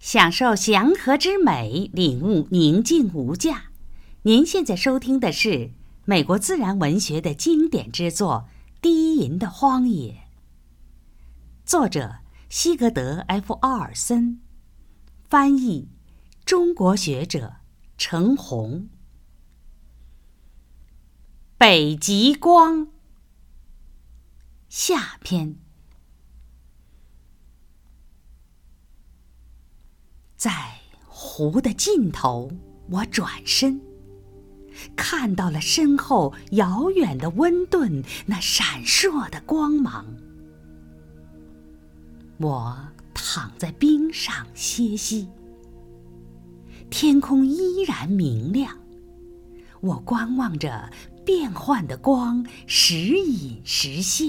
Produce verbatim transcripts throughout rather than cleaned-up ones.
享受祥和之美，领悟宁静无价。您现在收听的是美国自然文学的经典之作《低吟的荒野》，作者西格德 ·F· 奥尔森，翻译中国学者程红。北极光下篇。在湖的尽头，我转身，看到了身后遥远的温顿那闪烁的光芒。我躺在冰上歇息，天空依然明亮。我观望着变幻的光时隐时现。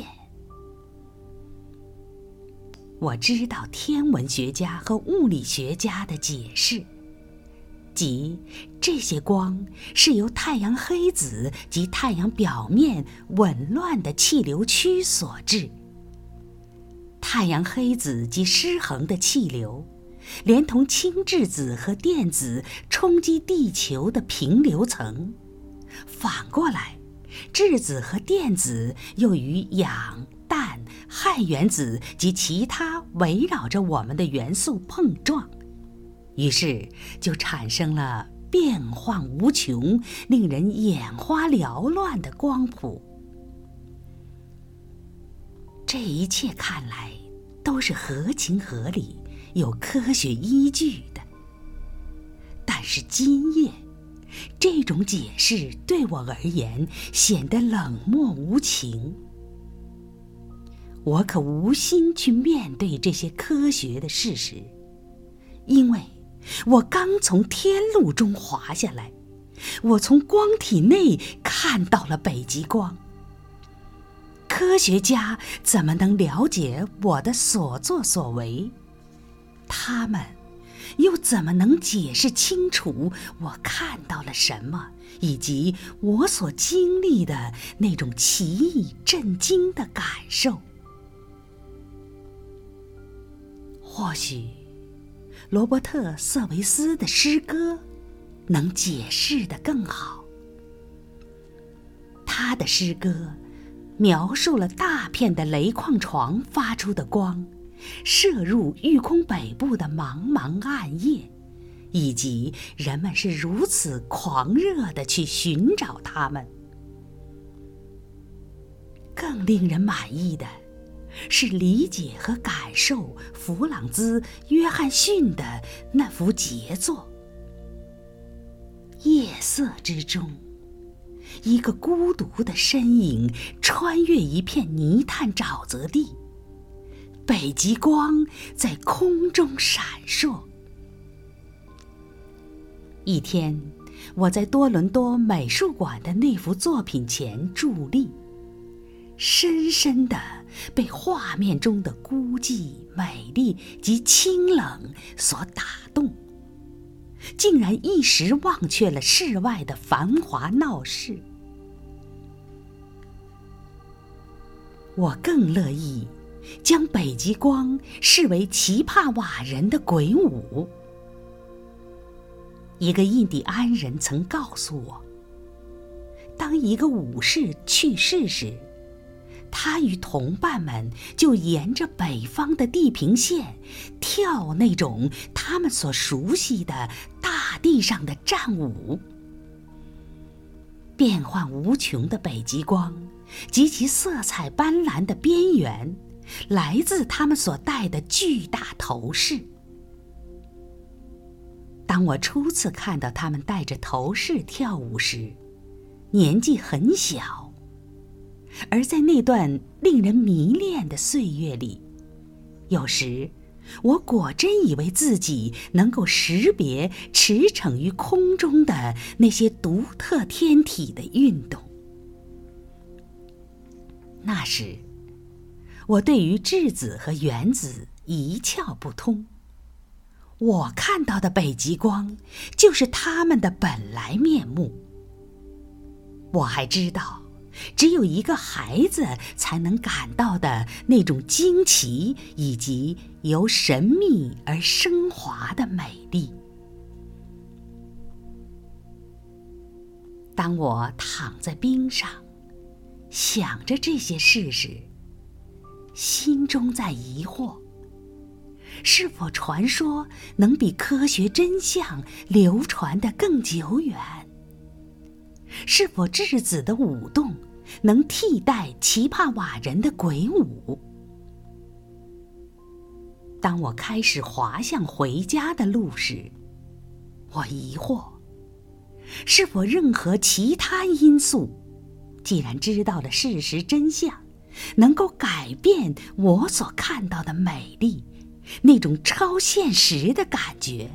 我知道天文学家和物理学家的解释，即这些光是由太阳黑子及太阳表面紊乱的气流区所致。太阳黑子及失衡的气流，连同氢质子和电子冲击地球的平流层，反过来，质子和电子又与氧、氮、氦原子及其他围绕着我们的元素碰撞，于是就产生了变幻无穷、令人眼花缭乱的光谱。这一切看来都是合情合理、有科学依据的。但是今夜，这种解释对我而言显得冷漠无情。我可无心去面对这些科学的事实，因为我刚从天路中滑下来，我从光体内看到了北极光。科学家怎么能了解我的所作所为？他们又怎么能解释清楚我看到了什么，以及我所经历的那种奇异震惊的感受？或许罗伯特·瑟维斯的诗歌能解释得更好。他的诗歌描述了大片的雷矿床发出的光射入玉空北部的茫茫暗夜，以及人们是如此狂热地去寻找它们。更令人满意的是理解和感受弗朗兹·约翰逊的那幅杰作。夜色之中，一个孤独的身影穿越一片泥炭沼泽地，北极光在空中闪烁。一天，我在多伦多美术馆的那幅作品前伫立，深深地被画面中的孤寂、美丽及清冷所打动，竟然一时忘却了室外的繁华闹市。我更乐意将北极光视为奇帕瓦人的鬼舞。一个印第安人曾告诉我，当一个武士去世时，他与同伴们就沿着北方的地平线跳那种他们所熟悉的大地上的战舞。变幻无穷的北极光及其色彩斑斓的边缘，来自他们所戴的巨大头饰。当我初次看到他们戴着头饰跳舞时，年纪很小，而在那段令人迷恋的岁月里，有时我果真以为自己能够识别驰骋于空中的那些独特天体的运动。那时，我对于质子和原子一窍不通。我看到的北极光就是它们的本来面目。我还知道， 只有一个孩子才能感到的那种惊奇，以及由神秘而升华的美丽。当我躺在冰上，想着这些事时，心中在疑惑：是否传说能比科学真相流传得更久远？是否质子的舞动能替代奇葩瓦人的鬼舞？当我开始滑向回家的路时，我疑惑，是否任何其他因素，既然知道了事实真相，能够改变我所看到的美丽，那种超现实的感觉？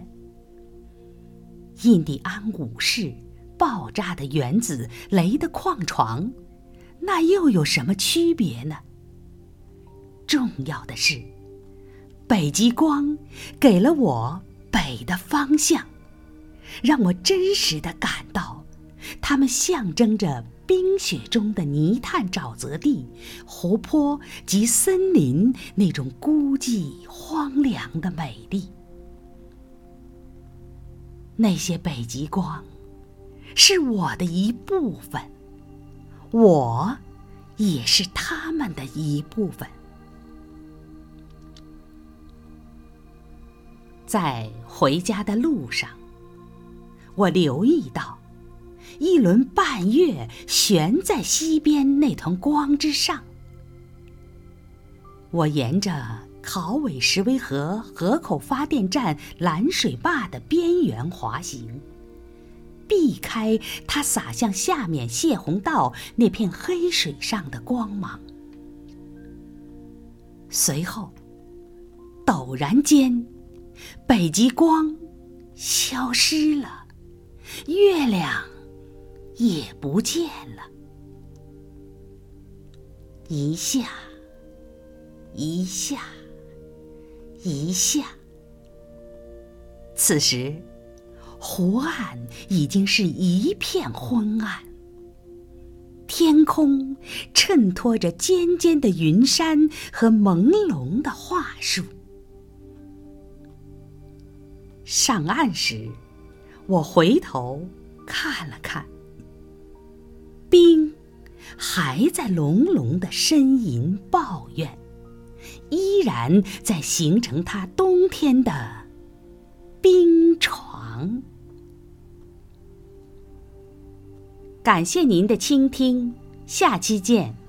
印第安武士爆炸的原子、雷的矿床，那又有什么区别呢？重要的是，北极光给了我北的方向，让我真实地感到，它们象征着冰雪中的泥炭沼泽地、湖泊及森林那种孤寂荒凉的美丽。那些北极光是我的一部分，我也是他们的一部分。在回家的路上，我留意到一轮半月悬在西边那团光之上。我沿着考韦什维河河口发电站拦水坝的边缘滑行，避开它洒向下面泄洪道那片黑水上的光芒。随后，陡然间，北极光消失了，月亮也不见了。一下，一下，一下。此时，湖岸已经是一片昏暗，天空衬托着尖尖的云山和朦胧的桦树。上岸时，我回头看了看，冰还在隆隆地呻吟抱怨，依然在形成它冬天的冰床。感谢您的倾听，下期见。